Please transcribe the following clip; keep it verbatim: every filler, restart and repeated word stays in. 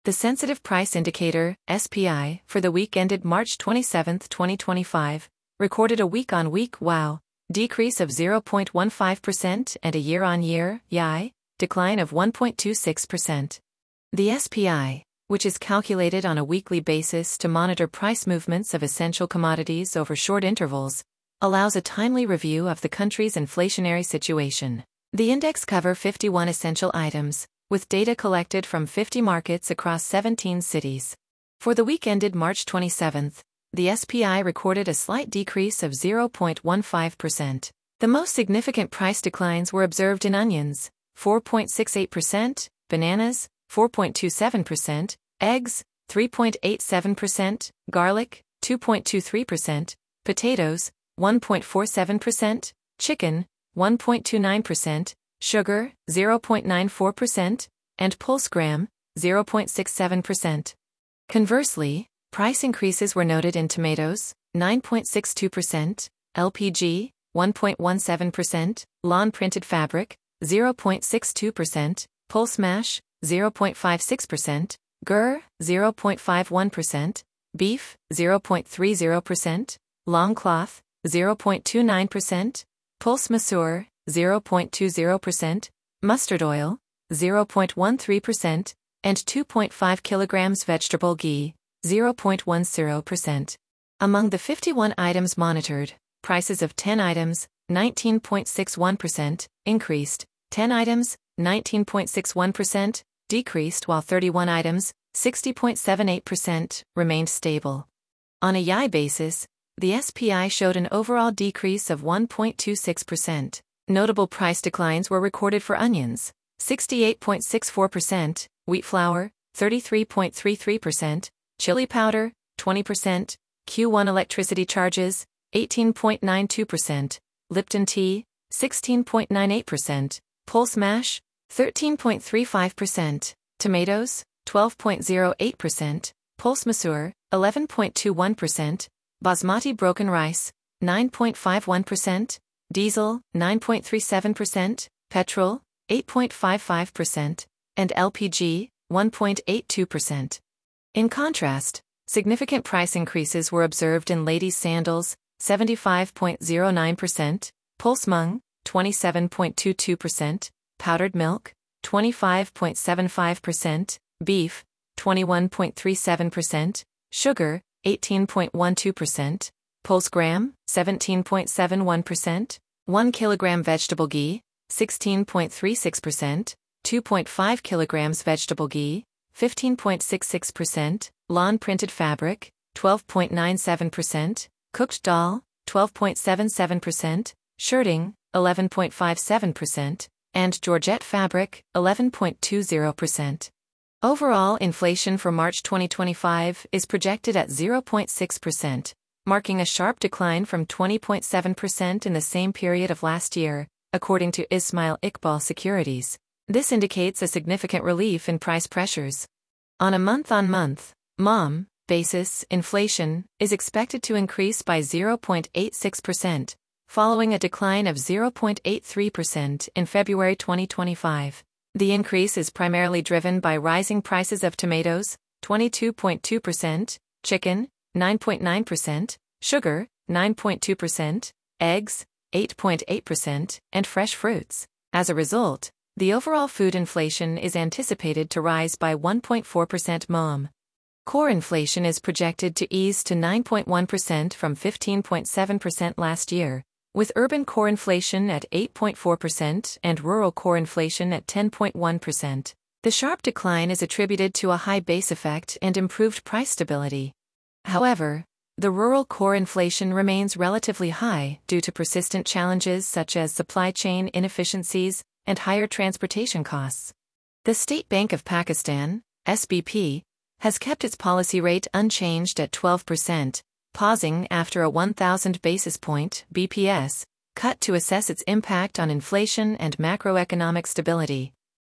The Sensitive Price Indicator, S P I, for the week ended March twenty-seventh, twenty twenty-five, recorded a week-on-week W O W decrease of zero point one five percent and a year-on-year Y I decline of one point two six percent. The S P I, which is calculated on a weekly basis to monitor price movements of essential commodities over short intervals, allows a timely review of the country's inflationary situation. The index covers fifty-one essential items, with data collected from fifty markets across seventeen cities. For the week ended March twenty-seventh, the S P I recorded a slight decrease of zero point one five percent. The most significant price declines were observed in onions, four point six eight percent, bananas, four point two seven percent, eggs, three point eight seven percent, garlic, two point two three percent, potatoes, one point four seven percent, chicken, one point two nine percent, sugar, zero point nine four percent, and pulse gram, zero point six seven percent. Conversely, price increases were noted in tomatoes, nine point six two percent, L P G, one point one seven percent, lawn printed fabric, zero point six two percent, pulse mash, zero point five six percent, G R, zero point five one percent, beef, zero point three zero percent, long cloth, zero point two nine percent, pulse masoor, zero point two zero percent, mustard oil, zero point one three percent, and two point five kilograms vegetable ghee, zero point one zero percent. Among the fifty-one items monitored, prices of ten items, nineteen point six one percent, increased, ten items, nineteen point six one percent, decreased, while thirty-one items, sixty point seven eight percent, remained stable. On a Y I basis, the S P I showed an overall decrease of one point two six percent. Notable price declines were recorded for onions, sixty-eight point six four percent, wheat flour, thirty-three point three three percent, chili powder, twenty percent, Q one electricity charges, eighteen point nine two percent, Lipton tea, sixteen point nine eight percent, pulse mash, thirteen point three five percent, tomatoes, twelve point zero eight percent, pulse masoor, eleven point two one percent, basmati broken rice, nine point five one percent, diesel, nine point three seven percent, petrol, eight point five five percent, and L P G, one point eight two percent. In contrast, significant price increases were observed in ladies' sandals, seventy-five point zero nine percent, pulse mung, twenty-seven point two two percent, powdered milk, twenty-five point seven five percent, beef, twenty-one point three seven percent, sugar, eighteen point one two percent, pulse gram, seventeen point seven one percent, one kilogram vegetable ghee, sixteen point three six percent, two point five kilograms vegetable ghee, fifteen point six six percent, lawn printed fabric, twelve point nine seven percent, cooked dal, twelve point seven seven percent, shirting, eleven point five seven percent, and georgette fabric, eleven point two zero percent. Overall inflation for March twenty twenty-five is projected at zero point six percent, marking a sharp decline from twenty point seven percent in the same period of last year, according to Ismail Iqbal Securities. This indicates a significant relief in price pressures. On a month-on-month, M O M, basis, inflation is expected to increase by zero point eight six percent, following a decline of zero point eight three percent in February twenty twenty-five. The increase is primarily driven by rising prices of tomatoes, twenty-two point two percent, chicken, nine point nine percent, sugar, nine point two percent, eggs, eight point eight percent, and fresh fruits. As a result, the overall food inflation is anticipated to rise by one point four percent M O M. Core inflation is projected to ease to nine point one percent from fifteen point seven percent last year, with urban core inflation at eight point four percent and rural core inflation at ten point one percent. The sharp decline is attributed to a high base effect and improved price stability. However, the rural core inflation remains relatively high due to persistent challenges such as supply chain inefficiencies and higher transportation costs. The State Bank of Pakistan, S B P, has kept its policy rate unchanged at twelve percent, pausing after a one thousand basis point B P S cut to assess its impact on inflation and macroeconomic stability.